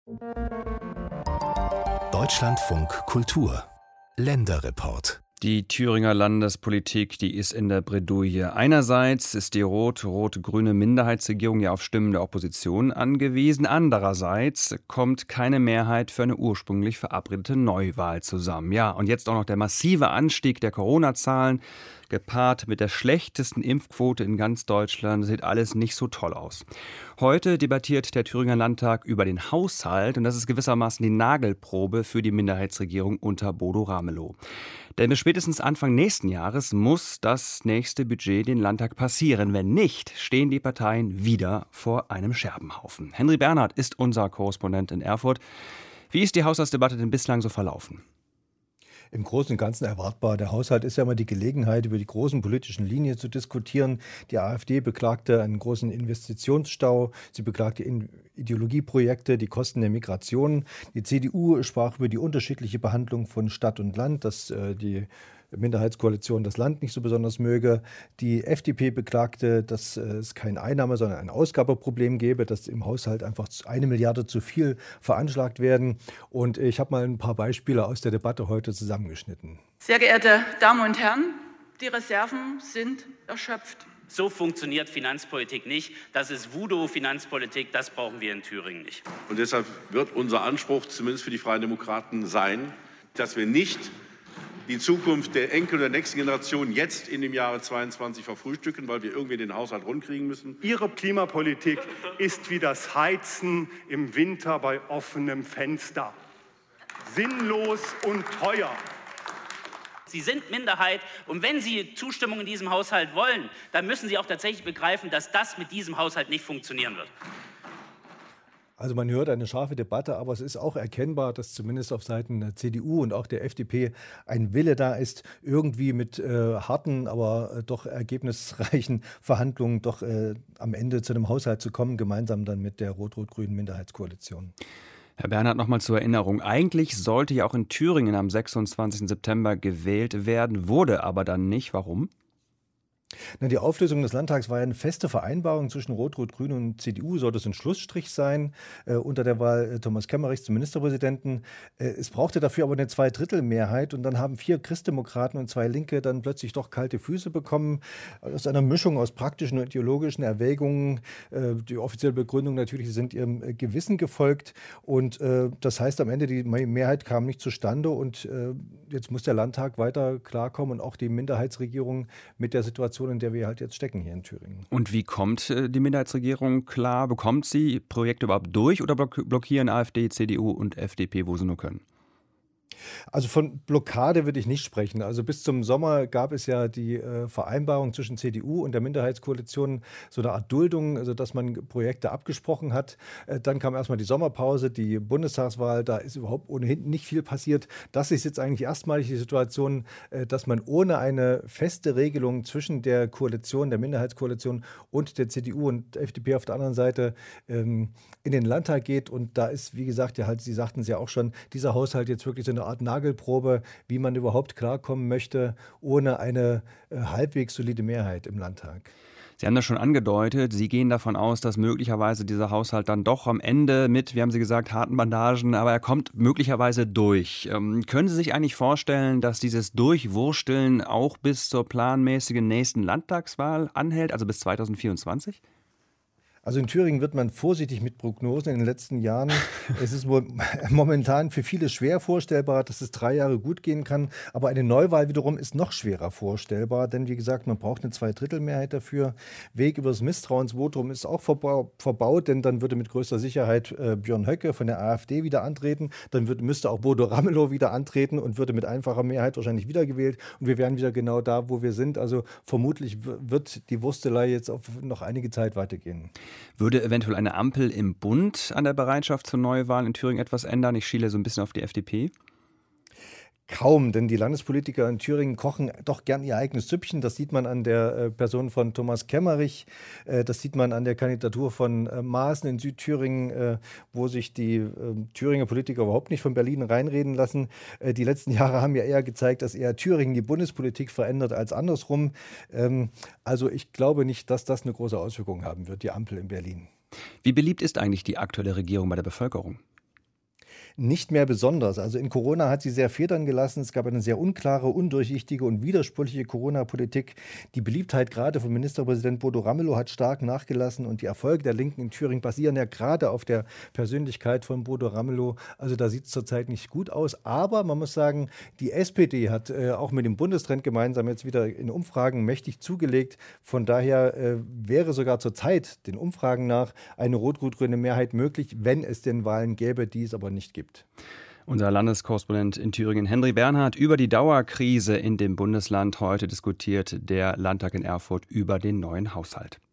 Deutschlandfunk Kultur Länderreport. Die Thüringer Landespolitik, die ist in der Bredouille. Einerseits ist die rot-rot-grüne Minderheitsregierung ja auf Stimmen der Opposition angewiesen. Andererseits kommt keine Mehrheit für eine ursprünglich verabredete Neuwahl zusammen. Ja, und jetzt auch noch der massive Anstieg der Corona-Zahlen, gepaart mit der schlechtesten Impfquote in ganz Deutschland, sieht alles nicht so toll aus. Heute debattiert der Thüringer Landtag über den Haushalt und das ist gewissermaßen die Nagelprobe für die Minderheitsregierung unter Bodo Ramelow. Denn bis spätestens Anfang nächsten Jahres muss das nächste Budget den Landtag passieren. Wenn nicht, stehen die Parteien wieder vor einem Scherbenhaufen. Henry Bernhard ist unser Korrespondent in Erfurt. Wie ist die Haushaltsdebatte denn bislang so verlaufen? Im Großen und Ganzen erwartbar. Der Haushalt ist ja immer die Gelegenheit, über die großen politischen Linien zu diskutieren. Die AfD beklagte einen großen Investitionsstau. Sie beklagte Ideologieprojekte, die Kosten der Migration. Die CDU sprach über die unterschiedliche Behandlung von Stadt und Land, dass die Minderheitskoalition das Land nicht so besonders möge. Die FDP beklagte, dass es kein Einnahme-, sondern ein Ausgabeproblem gäbe, dass im Haushalt einfach 1 Milliarde zu viel veranschlagt werden. Und ich habe mal ein paar Beispiele aus der Debatte heute zusammengeschnitten. Sehr geehrte Damen und Herren, die Reserven sind erschöpft. So funktioniert Finanzpolitik nicht. Das ist Voodoo-Finanzpolitik, das brauchen wir in Thüringen nicht. Und deshalb wird unser Anspruch, zumindest für die Freien Demokraten, sein, dass wir nicht die Zukunft der Enkel der nächsten Generation jetzt in dem Jahre 22 verfrühstücken, weil wir irgendwie den Haushalt rundkriegen müssen. Ihre Klimapolitik ist wie das Heizen im Winter bei offenem Fenster. Sinnlos und teuer. Sie sind Minderheit und wenn Sie Zustimmung in diesem Haushalt wollen, dann müssen Sie auch tatsächlich begreifen, dass das mit diesem Haushalt nicht funktionieren wird. Also man hört eine scharfe Debatte, aber es ist auch erkennbar, dass zumindest auf Seiten der CDU und auch der FDP ein Wille da ist, irgendwie mit harten, aber doch ergebnisreichen Verhandlungen doch am Ende zu einem Haushalt zu kommen, gemeinsam dann mit der rot-rot-grünen Minderheitskoalition. Herr Bernhard, nochmal zur Erinnerung. Eigentlich sollte ja auch in Thüringen am 26. September gewählt werden, wurde aber dann nicht. Warum? Die Auflösung des Landtags war ja eine feste Vereinbarung zwischen Rot-Rot-Grün und CDU, sollte es ein Schlussstrich sein unter der Wahl Thomas Kemmerichs zum Ministerpräsidenten. Es brauchte dafür aber eine Zweidrittelmehrheit und dann haben 4 Christdemokraten und 2 Linke dann plötzlich doch kalte Füße bekommen. Aus einer Mischung aus praktischen und ideologischen Erwägungen. Die offizielle Begründung natürlich, sie sind ihrem Gewissen gefolgt und das heißt am Ende, die Mehrheit kam nicht zustande und jetzt muss der Landtag weiter klarkommen und auch die Minderheitsregierung mit der Situation, in der wir halt jetzt stecken hier in Thüringen. Und wie kommt die Minderheitsregierung klar? Bekommt sie Projekte überhaupt durch oder blockieren AfD, CDU und FDP, wo sie nur können? Also von Blockade würde ich nicht sprechen. Also bis zum Sommer gab es ja die Vereinbarung zwischen CDU und der Minderheitskoalition, so eine Art Duldung, also dass man Projekte abgesprochen hat. Dann kam erstmal die Sommerpause, die Bundestagswahl, da ist überhaupt ohnehin nicht viel passiert. Das ist jetzt eigentlich erstmalig die Situation, dass man ohne eine feste Regelung zwischen der Koalition, der Minderheitskoalition und der CDU und FDP auf der anderen Seite in den Landtag geht. Und da ist, wie gesagt, ja halt, Sie sagten es ja auch schon, dieser Haushalt jetzt wirklich so eine Art Nagelprobe, wie man überhaupt klarkommen möchte, ohne eine halbwegs solide Mehrheit im Landtag. Sie haben das schon angedeutet, Sie gehen davon aus, dass möglicherweise dieser Haushalt dann doch am Ende mit, wie haben Sie gesagt, harten Bandagen, aber er kommt möglicherweise durch. Können Sie sich eigentlich vorstellen, dass dieses Durchwursteln auch bis zur planmäßigen nächsten Landtagswahl anhält, also bis 2024? Also in Thüringen wird man vorsichtig mit Prognosen in den letzten Jahren. Es ist momentan für viele schwer vorstellbar, dass es 3 Jahre gut gehen kann. Aber eine Neuwahl wiederum ist noch schwerer vorstellbar. Denn wie gesagt, man braucht eine Zweidrittelmehrheit dafür. Weg über das Misstrauensvotum ist auch verbaut, denn dann würde mit größter Sicherheit Björn Höcke von der AfD wieder antreten. Dann müsste auch Bodo Ramelow wieder antreten und würde mit einfacher Mehrheit wahrscheinlich wiedergewählt. Und wir wären wieder genau da, wo wir sind. Also vermutlich wird die Wurstelei jetzt auf noch einige Zeit weitergehen. Würde eventuell eine Ampel im Bund an der Bereitschaft zur Neuwahlen in Thüringen etwas ändern? Ich schiele so ein bisschen auf die FDP. Kaum, denn die Landespolitiker in Thüringen kochen doch gern ihr eigenes Süppchen. Das sieht man an der Person von Thomas Kemmerich, das sieht man an der Kandidatur von Maaßen in Südthüringen, wo sich die Thüringer Politiker überhaupt nicht von Berlin reinreden lassen. Die letzten Jahre haben ja eher gezeigt, dass eher Thüringen die Bundespolitik verändert als andersrum. Also ich glaube nicht, dass das eine große Auswirkung haben wird, die Ampel in Berlin. Wie beliebt ist eigentlich die aktuelle Regierung bei der Bevölkerung? nicht mehr besonders. Also in Corona hat sie sehr federn gelassen. Es gab eine sehr unklare, undurchsichtige und widersprüchliche Corona-Politik. Die Beliebtheit gerade von Ministerpräsident Bodo Ramelow hat stark nachgelassen und die Erfolge der Linken in Thüringen basieren ja gerade auf der Persönlichkeit von Bodo Ramelow. Also da sieht es zurzeit nicht gut aus. Aber man muss sagen, die SPD hat auch mit dem Bundestrend gemeinsam jetzt wieder in Umfragen mächtig zugelegt. Von daher wäre sogar zurzeit den Umfragen nach eine rot-rot-grüne Mehrheit möglich, wenn es denn Wahlen gäbe, die es aber nicht gibt. Unser Landeskorrespondent in Thüringen, Henry Bernhard, über die Dauerkrise in dem Bundesland. Heute diskutiert der Landtag in Erfurt über den neuen Haushalt.